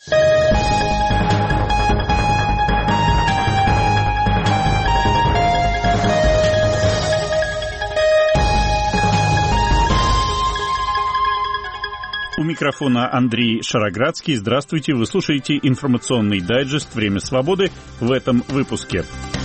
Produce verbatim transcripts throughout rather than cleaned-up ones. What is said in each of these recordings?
У микрофона Андрей Шароградский. Здравствуйте. Вы слушаете информационный дайджест «Время свободы» в этом выпуске.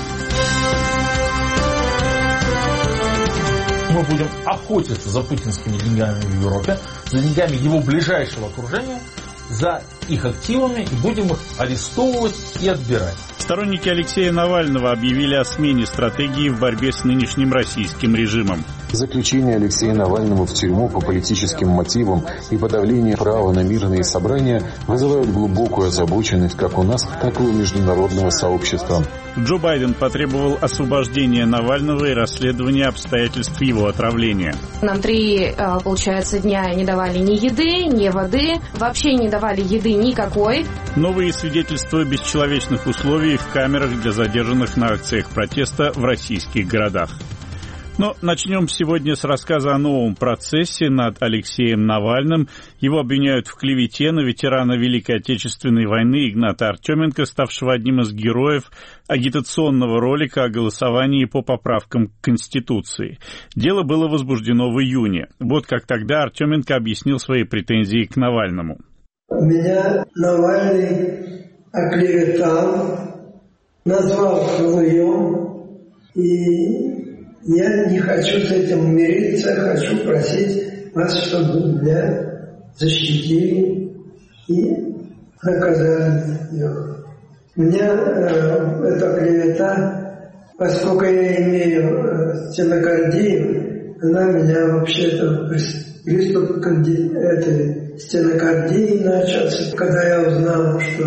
Мы будем охотиться за путинскими деньгами в Европе, за деньгами его ближайшего окружения, за их активами и будем их арестовывать и отбирать. Сторонники Алексея Навального объявили о смене стратегии в борьбе с нынешним российским режимом. Заключение Алексея Навального в тюрьму по политическим мотивам и подавление права на мирные собрания вызывают глубокую озабоченность как у нас, так и у международного сообщества. Джо Байден потребовал освобождения Навального и расследования обстоятельств его отравления. Нам три, получается, дня не давали ни еды, ни воды, вообще не давали еды никакой. Новые свидетельства бесчеловечных условий в камерах для задержанных на акциях протеста в российских городах. Но начнем сегодня с рассказа о новом процессе над Алексеем Навальным. Его обвиняют в клевете на ветерана Великой Отечественной войны Игната Артеменко, ставшего одним из героев агитационного ролика о голосовании по поправкам к Конституции. Дело было возбуждено в июне. Вот как тогда Артеменко объяснил свои претензии к Навальному. Меня Навальный оклеветал, назвал халуем, и я не хочу с этим мириться, хочу просить вас, чтобы меня защитили и наказали ее. Меня э, эта клевета, поскольку я имею э, стенокардию, она меня вообще-то приступ канди, этой стенокардии начался. Когда я узнал, что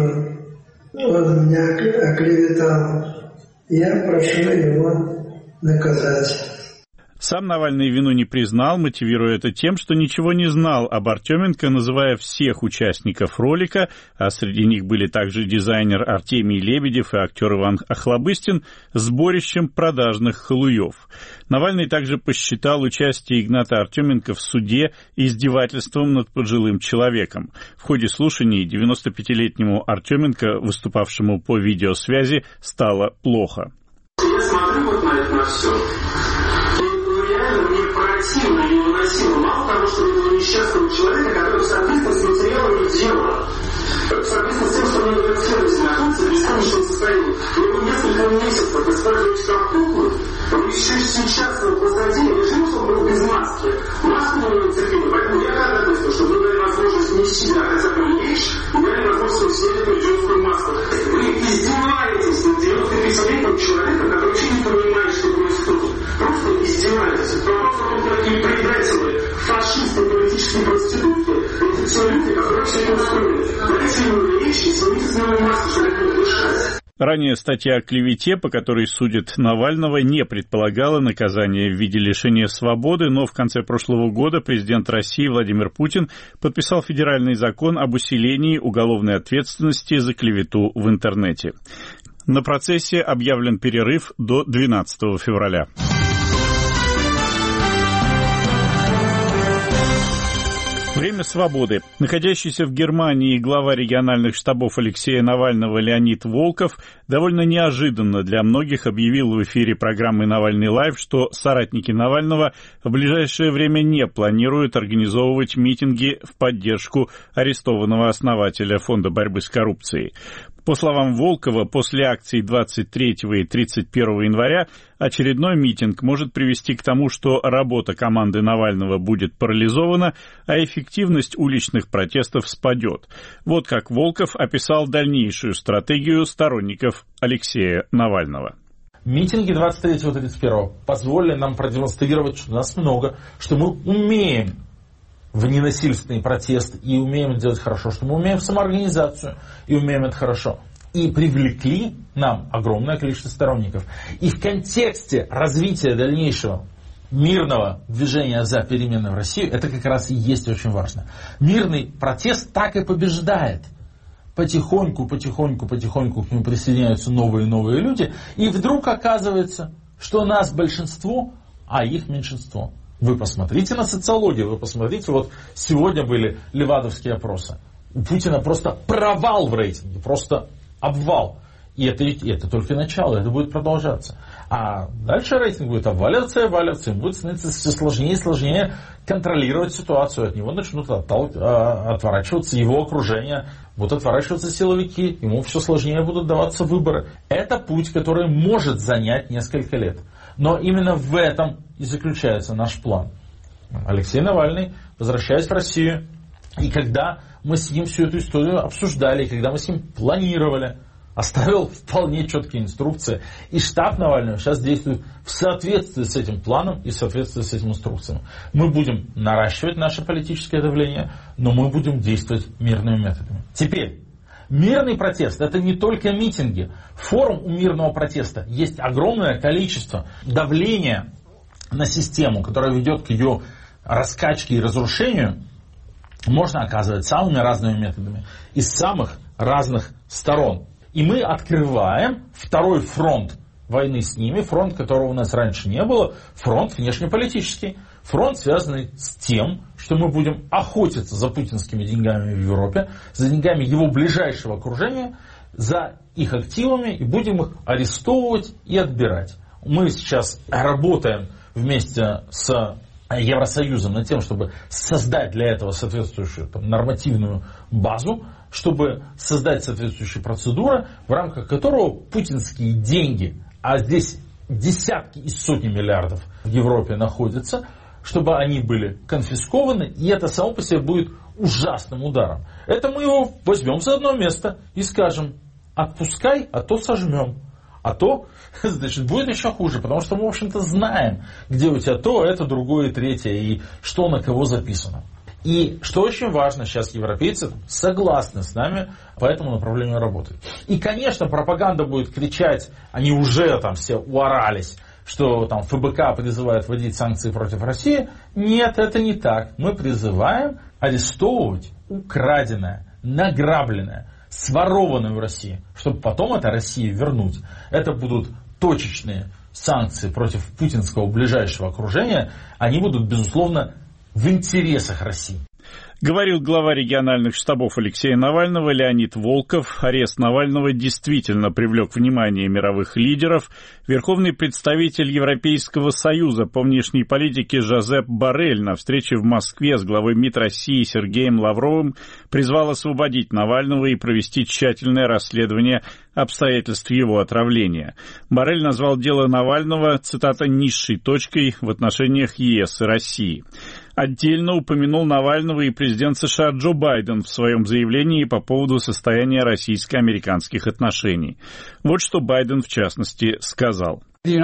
он меня оклеветал, я прошу его наказать. Сам Навальный вину не признал, мотивируя это тем, что ничего не знал об Артеменко, называя всех участников ролика, а среди них были также дизайнер Артемий Лебедев и актер Иван Охлобыстин, сборищем продажных халуев. Навальный также посчитал участие Игната Артеменко в суде издевательством над пожилым человеком. В ходе слушаний девяностопятилетнему Артеменко, выступавшему по видеосвязи, стало плохо. Я смотрю вот на это на все, и ну, реально мне противно и невыносимо. Мало того, что я был несчастного человека, который соответственно с материалами дела, соответственно с тем, что мне говорят ценности, находится в беспомощном состоянии. Я его несколько месяцев использую как куклу, еще сейчас вот посади, я же что он был без маски. Маску не нацепили, поэтому я когда допустил, что вы дали возможность нести себя хотя бы вещь, и дали возможность снять эту идиотскую маску. Вы издеваетесь над девяностопятилетним человеком, который вообще не понимает, что происходит. Просто издеваетесь. Вопрос о том, какие предатели, фашисты, политические проститутки, это все люди, которые все это устроили. Дайте ему вещи, снимите с него маску, чтобы это не дышать. Ранее статья о клевете, по которой судят Навального, не предполагала наказание в виде лишения свободы, но в конце прошлого года президент России Владимир Путин подписал федеральный закон об усилении уголовной ответственности за клевету в интернете. На процессе объявлен перерыв до двенадцатого февраля. Время свободы. Находящийся в Германии глава региональных штабов Алексея Навального Леонид Волков довольно неожиданно для многих объявил в эфире программы «Навальный лайв», что соратники Навального в ближайшее время не планируют организовывать митинги в поддержку арестованного основателя Фонда борьбы с коррупцией. По словам Волкова, после акций двадцать третьего и тридцать первого января очередной митинг может привести к тому, что работа команды Навального будет парализована, а эффективность уличных протестов спадет. Вот как Волков описал дальнейшую стратегию сторонников Алексея Навального. Митинги двадцать третьего и тридцать первого позволили нам продемонстрировать, что нас много, что мы умеем в ненасильственный протест и умеем это делать хорошо, что мы умеем в самоорганизацию и умеем это хорошо. И привлекли нам огромное количество сторонников. И в контексте развития дальнейшего мирного движения за перемены в Россию, это как раз и есть очень важно. Мирный протест так и побеждает. Потихоньку, потихоньку, потихоньку к нему присоединяются новые и новые люди. И вдруг оказывается, что нас большинство, а их меньшинство. Вы посмотрите на социологию, вы посмотрите, вот сегодня были левадовские опросы. у Путина просто провал в рейтинге, просто обвал. И это, и это только начало, это будет продолжаться. А дальше рейтинг будет обваливаться и обваливаться, и будет становиться все сложнее и сложнее контролировать ситуацию. От него начнут оттал... отворачиваться его окружение, будут отворачиваться силовики, ему все сложнее будут даваться выборы. Это путь, который может занять несколько лет. Но именно в этом и заключается наш план. Алексей Навальный, возвращаясь в Россию, и когда мы с ним всю эту историю обсуждали, когда мы с ним планировали, оставил вполне четкие инструкции. И штаб Навального сейчас действует в соответствии с этим планом и в соответствии с этими инструкциями. Мы будем наращивать наше политическое давление, но мы будем действовать мирными методами. Теперь, мирный протест — это не только митинги. Форм у мирного протеста есть огромное количество. Давления на систему, которая ведет к ее раскачке и разрушению, можно оказывать самыми разными методами, из самых разных сторон. И мы открываем второй фронт войны с ними, фронт, которого у нас раньше не было, фронт внешнеполитический. Фронт, связанный с тем, что мы будем охотиться за путинскими деньгами в Европе, за деньгами его ближайшего окружения, за их активами, и будем их арестовывать и отбирать. Мы сейчас работаем вместе с Евросоюзом над тем, чтобы создать для этого соответствующую там, нормативную базу, чтобы создать соответствующие процедуры, в рамках которого путинские деньги, а здесь десятки и сотни миллиардов в Европе находятся, чтобы они были конфискованы, и это само по себе будет ужасным ударом. Это мы его возьмем за одно место и скажем: отпускай, а то сожмем. А то, значит, будет еще хуже, потому что мы, в общем-то, знаем, где у тебя то, это, другое, третье, и что на кого записано. И что очень важно, сейчас европейцы согласны с нами по этому направлению работать. И, конечно, пропаганда будет кричать, они уже там все уорались, что там ФБК призывает вводить санкции против России. Нет, это не так. Мы призываем арестовывать украденное, награбленное, сворованную в России, чтобы потом это России вернуть. Это будут точечные санкции против путинского ближайшего окружения. Они будут, безусловно, в интересах России. Говорил глава региональных штабов Алексея Навального Леонид Волков. Арест Навального действительно привлек внимание мировых лидеров. Верховный представитель Европейского союза по внешней политике Жозеп Боррель на встрече в Москве с главой МИД России Сергеем Лавровым призвал освободить Навального и провести тщательное расследование обстоятельств его отравления. Боррель назвал дело Навального, цитата, «низшей точкой в отношениях ЕС и России». Отдельно упомянул Навального и президент США Джо Байден в своем заявлении по поводу состояния российско-американских отношений. Вот что Байден, в частности, сказал.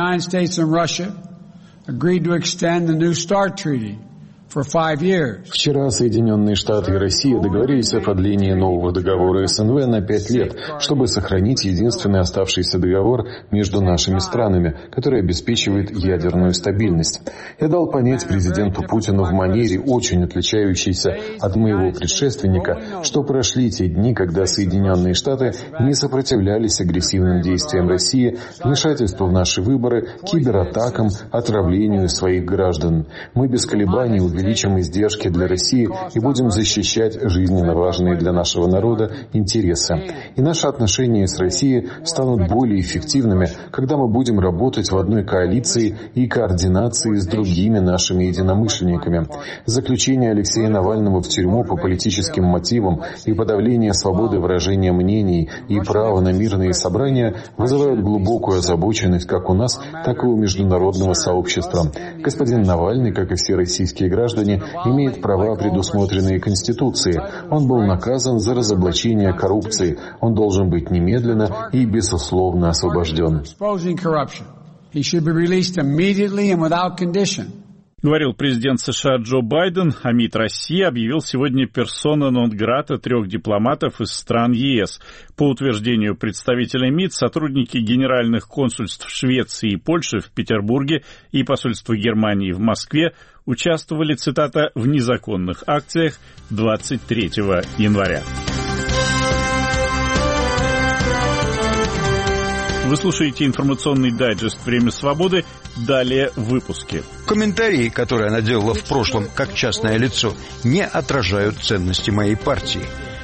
Вчера Соединенные Штаты и Россия договорились о продлении нового договора СНВ на пять лет, чтобы сохранить единственный оставшийся договор между нашими странами, который обеспечивает ядерную стабильность. Я дал понять президенту Путину в манере, очень отличающейся от моего предшественника, что прошли те дни, когда Соединенные Штаты не сопротивлялись агрессивным действиям России, вмешательству в наши выборы, кибератакам, отравлению своих граждан. Мы без колебаний увеличили увеличим издержки для России и будем защищать жизненно важные для нашего народа интересы. И наши отношения с Россией станут более эффективными, когда мы будем работать в одной коалиции и координации с другими нашими единомышленниками. Заключение Алексея Навального в тюрьму по политическим мотивам и подавление свободы выражения мнений и права на мирные собрания вызывают глубокую озабоченность как у нас, так и у международного сообщества. Господин Навальный, как и все российские граждане, имеет права, предусмотренные Конституцией. Он был наказан за разоблачение коррупции. Он должен быть немедленно и безусловно освобожден. Говорил президент США Джо Байден, а МИД России объявил сегодня персона нон-грата трех дипломатов из стран ЕС. По утверждению представителя МИД, сотрудники генеральных консульств Швеции и Польши в Петербурге и посольства Германии в Москве участвовали, цитата, в незаконных акциях двадцать третьего января. Вы слушаете информационный дайджест «Время свободы». Далее в выпуске. Комментарии, которые она делала в прошлом как частное лицо, не отражают ценности моей партии.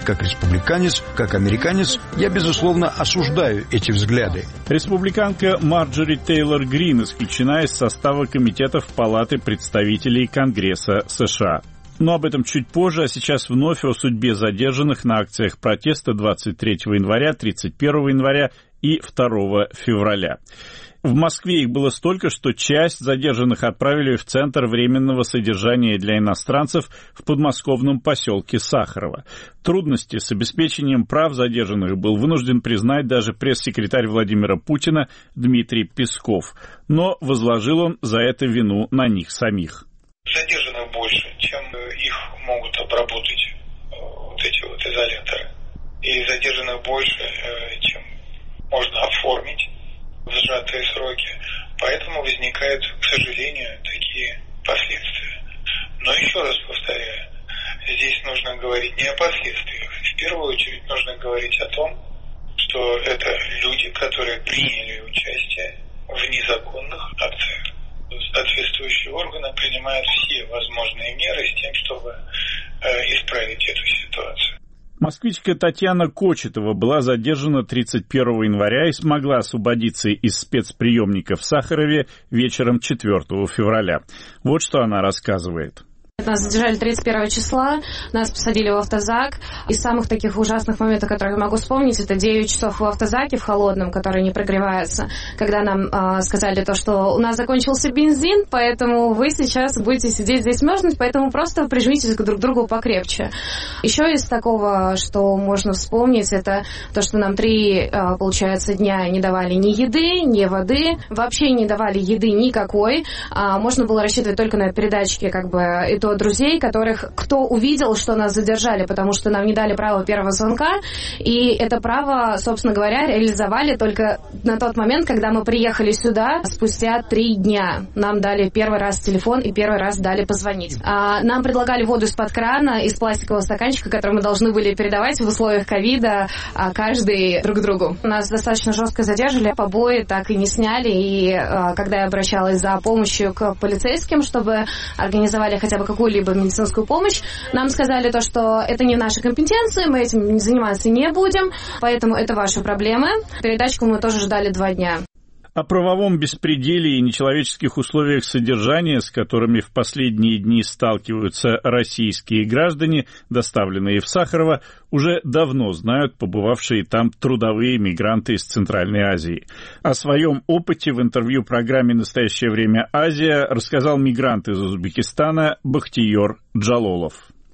как республиканец, как американец, я, безусловно, осуждаю эти взгляды. Республиканка Марджори Тейлор Грин исключена из состава комитетов Палаты представителей Конгресса США. Но об этом чуть позже, а сейчас вновь о судьбе задержанных на акциях протеста двадцать третьего января, тридцать первого января и второго февраля. В Москве их было столько, что часть задержанных отправили в Центр временного содержания для иностранцев в подмосковном поселке Сахарово. Трудности с обеспечением прав задержанных был вынужден признать даже пресс-секретарь Владимира Путина Дмитрий Песков. Но возложил он за это вину на них самих. Задержанных больше, чем их могут обработать вот эти вот изоляторы. И задержанных больше, чем можно оформить в сжатые сроки. Поэтому возникают, к сожалению, такие последствия. Но еще раз повторяю, здесь нужно говорить не о последствиях. В первую очередь нужно говорить о том, что это люди, которые приняли участие в незаконных акциях. Соответствующие органы принимают все возможные меры с тем, чтобы э, исправить эту ситуацию. Москвичка Татьяна Кочетова была задержана тридцать первого января и смогла освободиться из спецприемника в Сахарове вечером четвёртого февраля. Вот что она рассказывает. Нас задержали тридцать первого числа, нас посадили в автозак. Из самых таких ужасных моментов, которые я могу вспомнить, это девять часов в автозаке в холодном, который не прогревается, когда нам э, сказали то, что у нас закончился бензин, поэтому вы сейчас будете сидеть здесь мерзнуть, поэтому просто прижмитесь друг к другу покрепче. Еще из такого, что можно вспомнить, это то, что нам три, э, получается, дня не давали ни еды, ни воды, вообще не давали еды никакой. Э, можно было рассчитывать только на передатчики, как бы, и то друзей, которых кто увидел, что нас задержали, потому что нам не дали право первого звонка, и это право, собственно говоря, реализовали только на тот момент, когда мы приехали сюда, спустя три дня. Нам дали первый раз телефон и первый раз дали позвонить. А нам предлагали воду из-под крана, из пластикового стаканчика, который мы должны были передавать в условиях ковида каждый друг другу. Нас достаточно жестко задержали, побои так и не сняли, и когда я обращалась за помощью к полицейским, чтобы организовали хотя бы какую-либо медицинскую помощь, нам сказали то, что это не в нашей компетенции, мы этим заниматься не будем, поэтому это ваши проблемы. Передатчику мы тоже ждали два дня. О правовом беспределе и нечеловеческих условиях содержания, с которыми в последние дни сталкиваются российские граждане, доставленные в Сахарово, уже давно знают побывавшие там трудовые мигранты из Центральной Азии. О своем опыте в интервью программе «Настоящее время Азия» рассказал мигрант из Узбекистана Бахтиер Джалолов.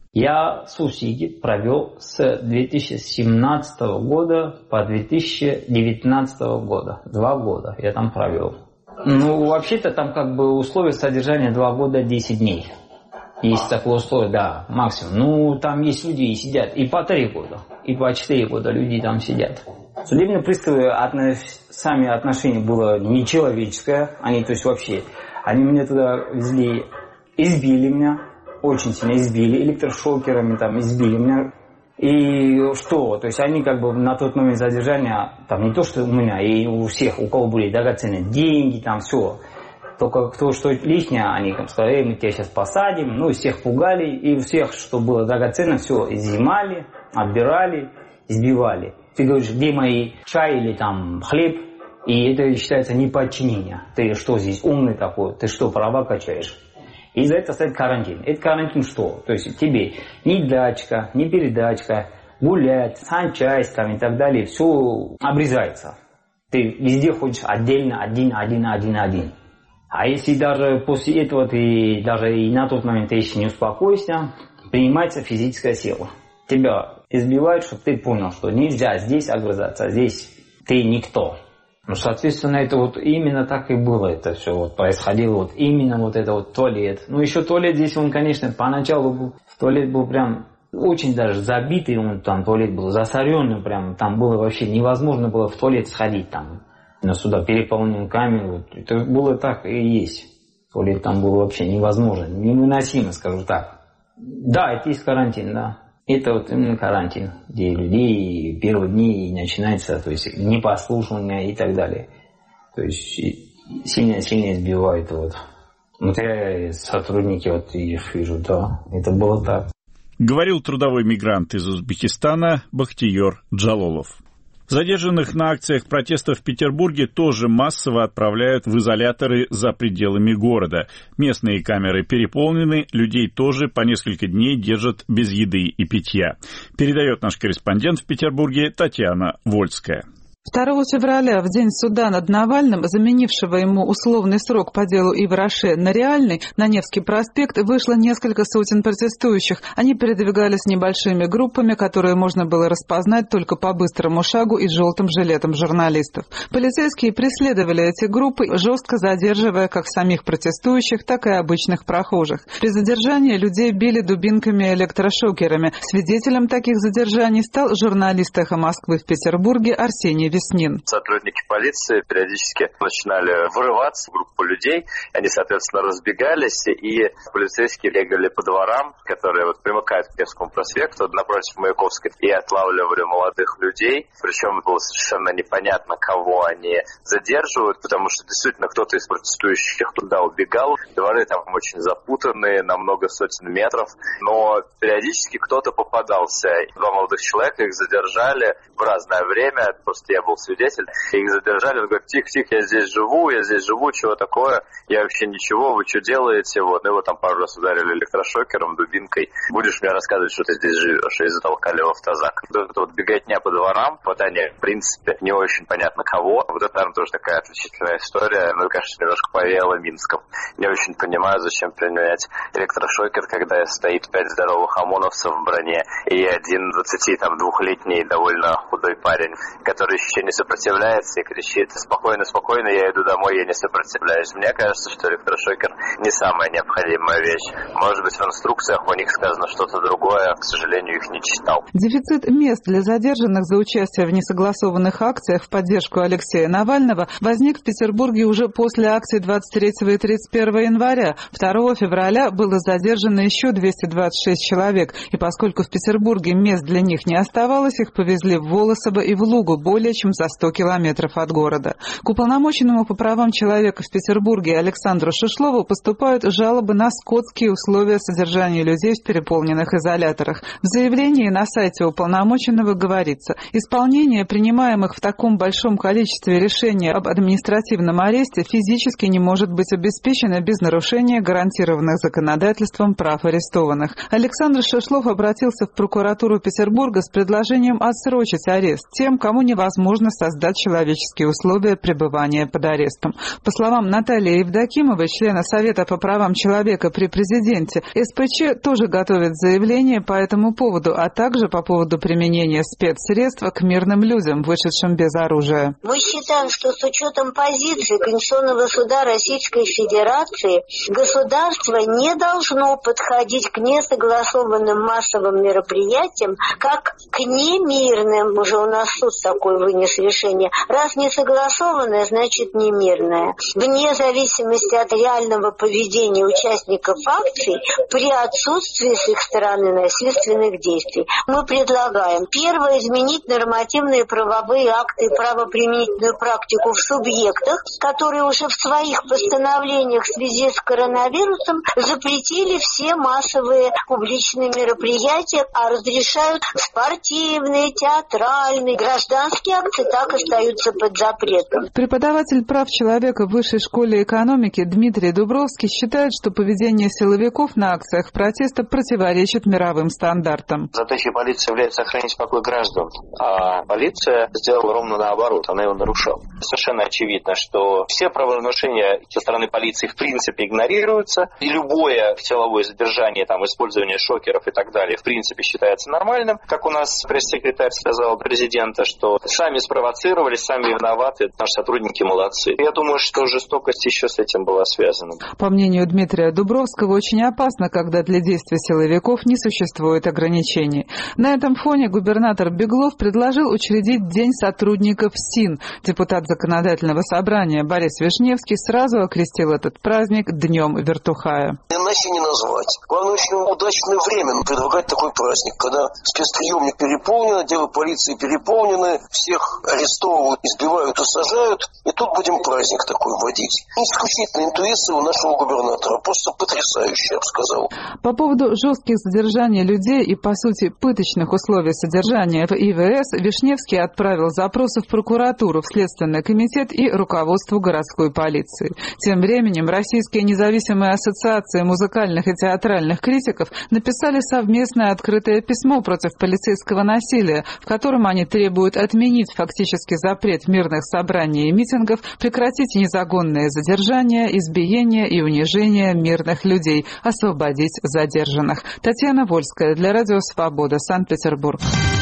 Я в Сусиде провел с две тысячи семнадцатого года по две тысячи девятнадцатого года. Два года я там провел. Ну, вообще-то там как бы условия содержания два года десять дней. Есть такое условие, да, максимум. Ну, там есть люди и сидят и по три года, и по четыре года люди там сидят. Судебные приставы, отно... сами отношения было нечеловеческое. Они, то есть вообще, они меня туда везли, избили меня. Очень сильно избили, электрошокерами там избили меня. И что? То есть они как бы на тот момент задержания, там не то, что у меня, и у всех, у кого были драгоценные деньги, там все. Только кто что лишнее, они там сказали, мы тебя сейчас посадим. Ну, всех пугали, и у всех, что было драгоценно, все изъимали, отбирали, избивали. Ты говоришь, где мои чай или там хлеб? И это считается неподчинение. Ты что здесь умный такой? Ты что, права качаешь? И за это стоит карантин. Это карантин что? То есть тебе ни дачка, ни передачка, гулять, санчасть там и так далее, все обрезается. Ты везде ходишь отдельно, один, один, один, один. А если даже после этого ты даже и на тот момент ты еще не успокоишься, принимается физическая сила. Тебя избивают, чтобы ты понял, что нельзя здесь огрызаться, здесь ты никто. Ну, соответственно, это вот именно так и было, это все вот происходило, вот именно вот это вот туалет. Ну, еще туалет здесь, он, конечно, поначалу был, туалет был прям очень даже забитый, он там туалет был засоренный прям, там было вообще невозможно было в туалет сходить там, на сюда переполнен камень, вот, это было так и есть. Туалет там был вообще невозможно, невыносимо, скажу так. Да, это есть карантин, да. Это вот именно карантин, где людей первые дни начинается, то есть непослушание и так далее. То есть сильно-сильно избивают. Вот. Вот я сотрудники, вот я вижу, да, это было так. говорил трудовой мигрант из Узбекистана Бахтиер Джалолов. Задержанных на акциях протеста в Петербурге тоже массово отправляют в изоляторы за пределами города. Местные камеры переполнены, людей тоже по несколько дней держат без еды и питья. Передает наш корреспондент в Петербурге Татьяна Вольская. второго февраля, в день суда над Навальным, заменившего ему условный срок по делу Ивраше на реальный, на Невский проспект вышло несколько сотен протестующих. Они передвигались небольшими группами, которые можно было распознать только по быстрому шагу и желтым жилетам журналистов. Полицейские преследовали эти группы, жестко задерживая как самих протестующих, так и обычных прохожих. При задержании людей били дубинками и электрошокерами. Свидетелем таких задержаний стал журналист «Эхо Москвы» в Петербурге Арсений Веснин. Сотрудники полиции периодически начинали вырываться в группу людей, они, соответственно, разбегались, и полицейские бегали по дворам, которые вот примыкают к Невскому проспекту, напротив Маяковской, и отлавливали молодых людей, причем было совершенно непонятно, кого они задерживают, потому что действительно кто-то из протестующих туда убегал, дворы там очень запутанные, на много сотен метров, но периодически кто-то попадался. Два молодых человека, их задержали в разное время, просто я был свидетель, их задержали, он говорит: тихо-тихо, я здесь живу, я здесь живу, чего такое, я вообще ничего, вы что делаете, вот, ну его там пару раз ударили электрошокером, дубинкой, будешь мне рассказывать, что ты здесь живешь, и затолкали в автозак. Вот эта вот беготня по дворам, попадание, в принципе, не очень понятно кого, вот это, наверное, тоже такая отличительная история, ну, конечно, немножко повеяло Минском. Не очень понимаю, зачем применять электрошокер, когда стоит пять здоровых ОМОНовцев в броне и один двадцатидвухлетний довольно худой парень, который еще не сопротивляется и кричит: спокойно, спокойно, я иду домой, я не сопротивляюсь. Мне кажется, что электрошокер не самая необходимая вещь. Может быть, в инструкциях у них сказано что-то другое, к сожалению, их не читал. Дефицит мест для задержанных за участие в несогласованных акциях в поддержку Алексея Навального возник в Петербурге уже после акций двадцать третьего и тридцать первого января. второго февраля было задержано еще двести двадцать шесть человек, и поскольку в Петербурге мест для них не оставалось, их повезли в Волосово и в Лугу, более чем за сто километров от города. К уполномоченному по правам человека в Петербурге Александру Шишлову поступают жалобы на скотские условия содержания людей в переполненных изоляторах. В заявлении на сайте уполномоченного говорится: исполнение принимаемых в таком большом количестве решений об административном аресте физически не может быть обеспечено без нарушения гарантированных законодательством прав арестованных. Александр Шишлов обратился в прокуратуру Петербурга с предложением отсрочить арест тем, кому невозможно создать человеческие условия пребывания под арестом. По словам Натальи Евдокимовой, члена Совета по правам человека при президенте, СПЧ тоже готовит заявление по этому поводу, а также по поводу применения спецсредств к мирным людям, вышедшим без оружия. Мы считаем, что с учетом позиции Конституционного суда Российской Федерации государство не должно подходить к несогласованным массовым мероприятиям как к немирным. Уже у нас суд такой вынес решение. Раз не согласованное, значит не мирное. Вне зависимости от реального поведения участников акций, при отсутствии с их стороны насильственных действий, мы предлагаем: первое, изменить нормативные правовые акты и правоприменительную практику в субъектах, которые уже в своих постановлениях в связи с коронавирусом запретили все массовые публичные мероприятия, а разрешают спортивные, театральные, гражданские акции так остаются под запретом. Преподаватель прав человека в Высшей школе экономики Дмитрий Дубровский считает, что поведение силовиков на акциях протеста противоречит мировым стандартам. Задачей полиции является охранять покой граждан, а полиция сделала ровно наоборот, она его нарушала. Совершенно очевидно, что все правонарушения со стороны полиции в принципе игнорируются, и любое силовое задержание, там, использование шокеров и так далее, в принципе считается нормальным. Как у нас пресс-секретарь сказал президента, что сами спровоцировали, сами виноваты, наши сотрудники молодцы. Я думаю, что жестокость еще с этим была связана. По мнению Дмитрия Дубровского, очень опасно, когда для действий силовиков не существует ограничений. На этом фоне губернатор Беглов предложил учредить День сотрудников СИН. Депутат Законодательного собрания Борис Вишневский сразу окрестил этот праздник Днем Вертухая. Иначе не назвать. Главное, очень удачное время предлагать такой праздник, когда спецприемник переполнен, отделы полиции станции переполнены, всех арестовывают, избивают и сажают. И тут будем праздник такой вводить. Исключительная интуиция у нашего губернатора. Просто потрясающая, я бы сказал. По поводу жестких задержаний людей и, по сути, пыточных условий содержания в И В С Вишневский отправил запросы в прокуратуру, в Следственный комитет и руководству городской полиции. Тем временем российские независимые ассоциации музыкальных и театральных критиков написали совместное открытое письмо против полицейского насилия, в котором они требуют отменить фактически запрет мирных собраний и митингов, прекратить незаконные задержания, избиения и унижения мирных людей, освободить задержанных. Татьяна Вольская для Радио Свобода, Санкт-Петербург.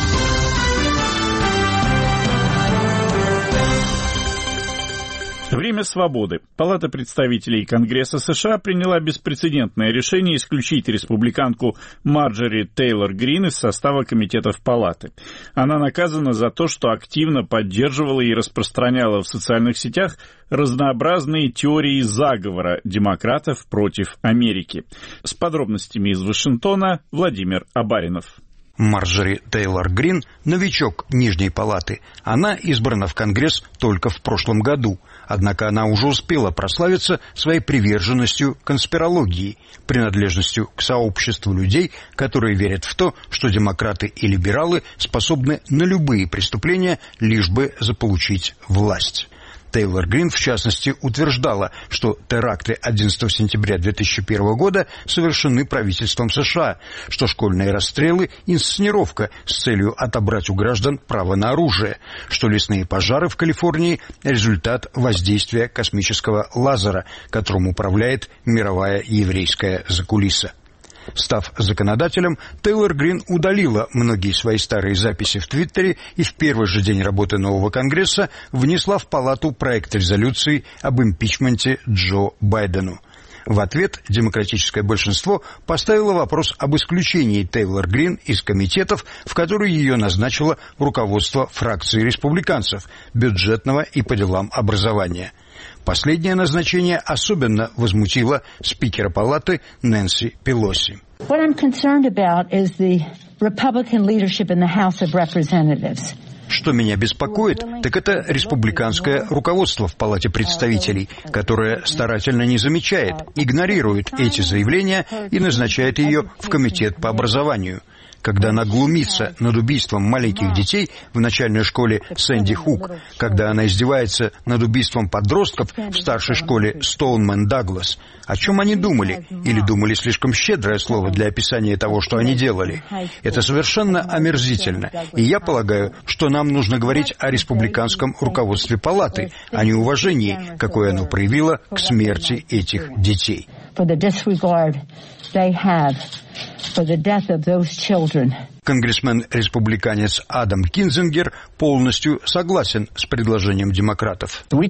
Время свободы. Палата представителей Конгресса США приняла беспрецедентное решение исключить республиканку Марджори Тейлор Грин из состава комитетов палаты. Она наказана за то, что активно поддерживала и распространяла в социальных сетях разнообразные теории заговора демократов против Америки. С подробностями из Вашингтона Владимир Абаринов. Марджори Тейлор Грин – новичок Нижней палаты. Она избрана в Конгресс только в прошлом году. Однако она уже успела прославиться своей приверженностью конспирологии, принадлежностью к сообществу людей, которые верят в то, что демократы и либералы способны на любые преступления, лишь бы заполучить власть. Тейлор Грин, в частности, утверждала, что теракты одиннадцатого сентября две тысячи первого года совершены правительством США, что школьные расстрелы – инсценировка с целью отобрать у граждан право на оружие, что лесные пожары в Калифорнии – результат воздействия космического лазера, которым управляет мировая еврейская закулиса. Став законодателем, Тейлор Грин удалила многие свои старые записи в Твиттере и в первый же день работы нового Конгресса внесла в палату проект резолюции об импичменте Джо Байдену. В ответ демократическое большинство поставило вопрос об исключении Тейлор Грин из комитетов, в которые ее назначило руководство фракции республиканцев, бюджетного и по делам образования. Последнее назначение особенно возмутило спикера палаты Нэнси Пелоси. What I'm concerned about is the Republican leadership in the House of Representatives. Что меня беспокоит, так это республиканское руководство в Палате представителей, которое старательно не замечает, игнорирует эти заявления и назначает ее в комитет по образованию. Когда она глумится над убийством маленьких детей в начальной школе Сэнди Хук, когда она издевается над убийством подростков в старшей школе Стоунман Даглас. О чем они думали? Или думали слишком щедрое слово для описания того, что они делали? Это совершенно омерзительно. И я полагаю, что нам нужно говорить о республиканском руководстве палаты, а не уважении, какое оно проявило к смерти этих детей. They have for the death of those children. Конгрессмен-республиканец Адам Кинзингер полностью согласен с предложением демократов. Мы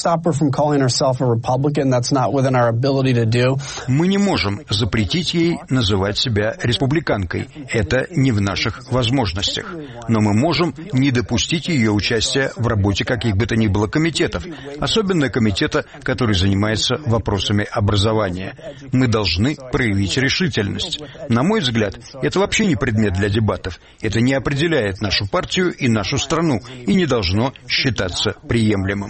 не можем запретить ей называть себя республиканкой. Это не в наших возможностях. Но мы можем не допустить ее участия в работе каких бы то ни было комитетов, особенно комитета, который занимается вопросами образования. Мы должны проявить решительность. На мой взгляд, это вообще не предмет для дебатов. Это не определяет нашу партию и нашу страну и не должно считаться приемлемым.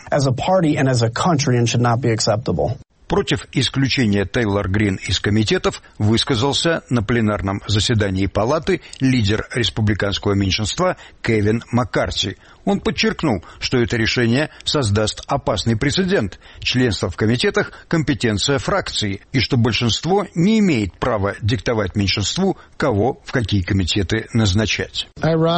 Против исключения Тейлор Грин из комитетов высказался на пленарном заседании палаты лидер республиканского меньшинства Кевин Маккарти. Он подчеркнул, что это решение создаст опасный прецедент. Членство в комитетах – компетенция фракции, и что большинство не имеет права диктовать меньшинству, кого в какие комитеты назначать.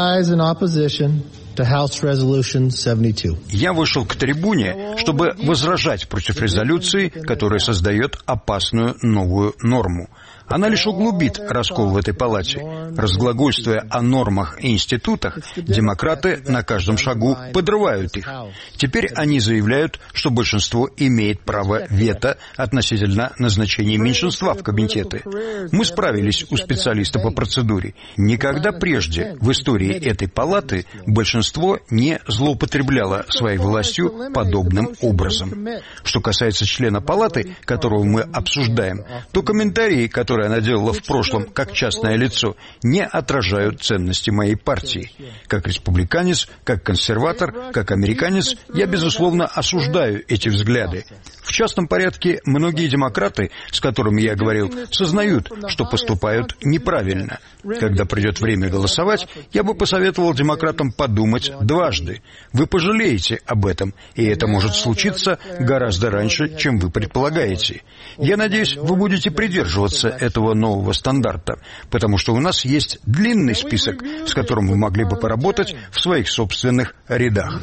Я вышел к трибуне, чтобы возражать против резолюции, которая создает опасную новую норму. Она лишь углубит раскол в этой палате. Разглагольствуя о нормах и институтах, демократы на каждом шагу подрывают их. Теперь они заявляют, что большинство имеет право вето относительно назначения меньшинства в комитеты. Мы справились у специалиста по процедуре. Никогда прежде в истории этой палаты большинство большинство не злоупотребляло своей властью подобным образом. Что касается члена палаты, которого мы обсуждаем, то комментарии, которые она делала в прошлом как частное лицо, не отражают ценности моей партии. Как республиканец, как консерватор, как американец, я, безусловно, осуждаю эти взгляды. В частном порядке многие демократы, с которыми я говорил, сознают, что поступают неправильно. Когда придет время голосовать, я бы посоветовал демократам подумать дважды. Вы пожалеете об этом, и это может случиться гораздо раньше, чем вы предполагаете. Я надеюсь, вы будете придерживаться этого нового стандарта, потому что у нас есть длинный список, с которым вы могли бы поработать в своих собственных рядах.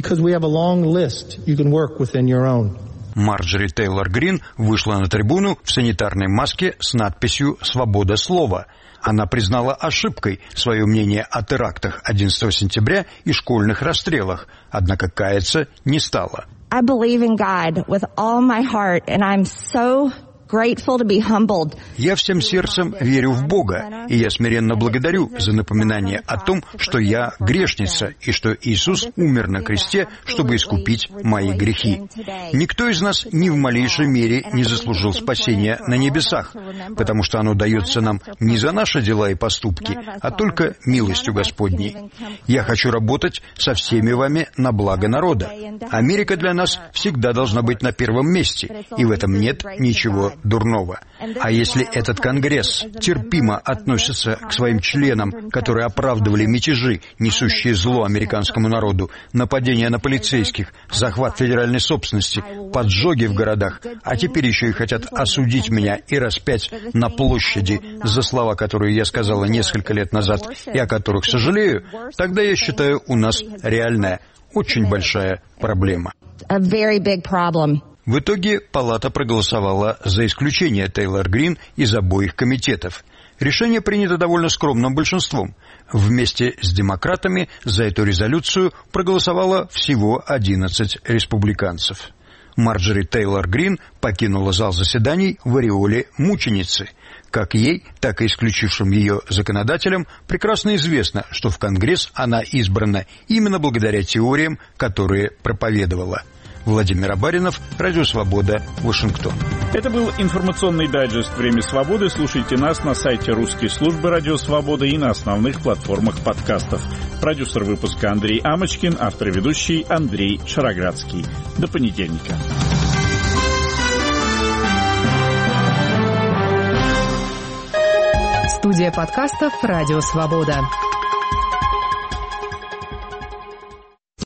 Марджори Тейлор Грин вышла на трибуну в санитарной маске с надписью «Свобода слова». Она признала ошибкой свое мнение о терактах одиннадцатого сентября и школьных расстрелах, однако каяться не стала. I believe in God with all my heart, and I'm so grateful to be humbled. Я всем сердцем верю в Бога, и я смиренно благодарю за напоминание о том, что я грешница, и что Иисус умер на кресте, чтобы искупить мои грехи. Никто из нас ни в малейшей мере не заслужил спасения на небесах, потому что оно дается нам не за наши дела и поступки, а только милостью Господней. Я хочу работать со всеми вами на благо народа. Америка для нас всегда должна быть на первом месте, и в этом нет ничего дурного. А если этот Конгресс терпимо относится к своим членам, которые оправдывали мятежи, несущие зло американскому народу, нападения на полицейских, захват федеральной собственности, поджоги в городах, а теперь еще и хотят осудить меня и распять на площади за слова, которые я сказала несколько лет назад и о которых сожалею, тогда я считаю, у нас реальная, очень большая проблема. В итоге палата проголосовала за исключение Тейлор Грин из обоих комитетов. Решение принято довольно скромным большинством. Вместе с демократами за эту резолюцию проголосовало всего одиннадцать республиканцев. Марджори Тейлор Грин покинула зал заседаний в ореоле мученицы. Как ей, так и исключившим ее законодателям прекрасно известно, что в Конгресс она избрана именно благодаря теориям, которые проповедовала. Владимир Абаринов, Радио Свобода, Вашингтон. Это был информационный дайджест «Время свободы». Слушайте нас на сайте русской службы Радио Свобода и на основных платформах подкастов. Продюсер выпуска Андрей Амочкин, автор и ведущий Андрей Шароградский. До понедельника. Студия подкастов «Радио Свобода».